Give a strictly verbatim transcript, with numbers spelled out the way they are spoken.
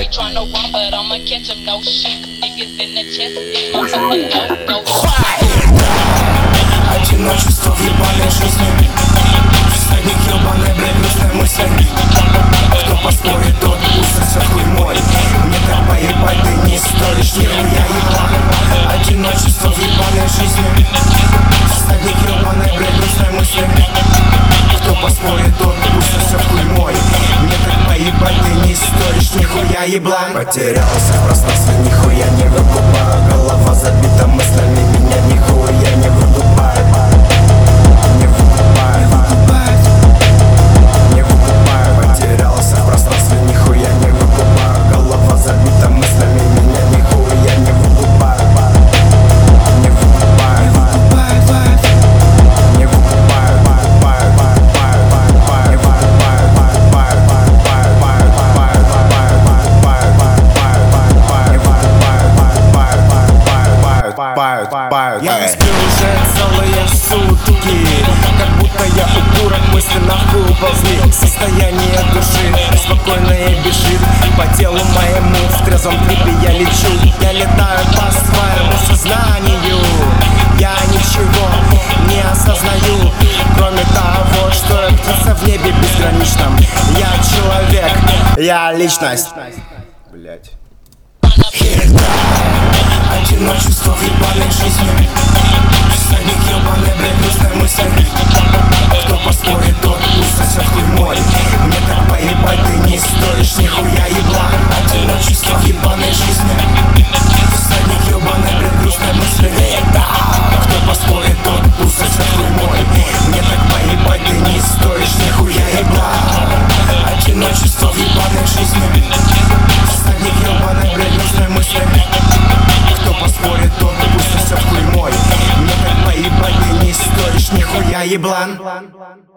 He tryna run, but I'ma catch him, no shit. Niggas in the chest, it's motherfucking no, no. Одиночество в ебаной жизни, всадник ебаной, блядь, грустной мысли. Кто поспорит, тот усосет хуй мой. Мне так поебать, ты не стоишь нихуя, ебан. Одиночество в ебаной жизни, всадник ебаной, блядь, грустной мысли. Кто поспорит, тот усосет хуй мой. Мне так поебать, ты не стоишь нихуя, еблан. Потерялся в пространстве, нихуя не выкупаю. Голова забита мыслями, меня нихуя не выкупает. Не выкупает, выкупает. Не выкупаю, потерялся в пространстве, нихуя не выкупаю. Голова забита мыслями, меня нихуя не выкупает. Не выкупает, выкупает. Не выкупает, я не сплю уже целые сутки, как будто я укурок, мысли нахуй уползли. Состояние души спокойное бежит по телу моему. В трезвом трипе я лечу, я летаю по своему сознанию. Я ничего не осознаю, кроме того, что я птица в небе безграничном. Я человек, я личность. Блять. Одиночество в ебаной жизни, всадник ебаной, блядь, грустной мысли. Кто поспорит, тот усосет хуй мой. Мне так поебать, ты не стоишь нихуя, еблан. Одиночество в ебаной жизни, всадник ебаной, блядь, грустной мысли. Кто поспорит, тот усосет хуй мой. Мне так поебать, ты не стоишь нихуя, еблан. Одиночество в ебаной жизни, всадник ебаной, блядь, грустной мысли. Кто поспорит, тот усосет хуй мой. Мне так поебать, ты не стоишь нихуя, еблан.